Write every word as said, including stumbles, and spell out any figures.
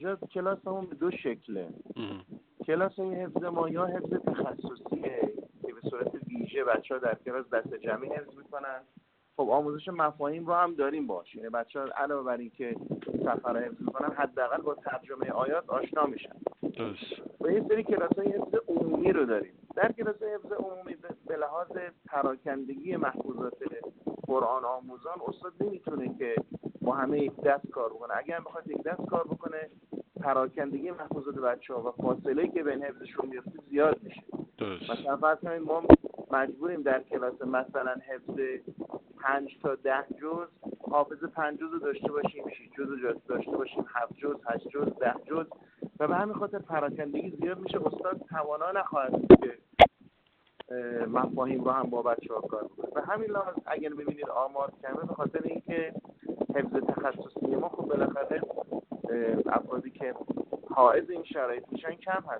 اینجا کلاسمون به دو شکله. کلاس حفظ ما یا حفظ تخصصیه که به صورت ویژه بچه‌ها در کلاس دست جمعی حفظ میکنن. خب آموزش مفاهیم رو هم داریم باشه، یعنی بچه‌ها علاوه بر این که صفحه رو حفظ میکنن حداقل با ترجمه آیات آشنا میشن. درست. و یه سری کلاس‌های حفظ عمومی رو داریم. در کلاس حفظ عمومی به لحاظ پراکندگی محفوظات قرآن آموزان استاد نمیتونه که با همه یک دست کار بکنه. اگر بخواد یک دست کار بکنه پراکندگی محفوظات بچه‌ها و فاصله‌ای که بین حفظشون میفته زیاد میشه. درست. مثلا فرض کنید ما مجبوریم در کلاس مثلا حفظ پنج تا ده جز حافظ پنج جز رو داشته باشیم، شش جز رو داشته باشیم، هفت جز، هشت جز، ده جز و به همین خاطر پراکندگی زیاد میشه. استاد توانا نخواهد بود که مفاهیم رو هم با بچه‌ها کار بکنه. و همین لحاظ اگر ببینید آمار کمه به خاطر اینکه حفظ تخصصی ما خب بالاخره افرادی که حائز این شرایط میشن کم هست.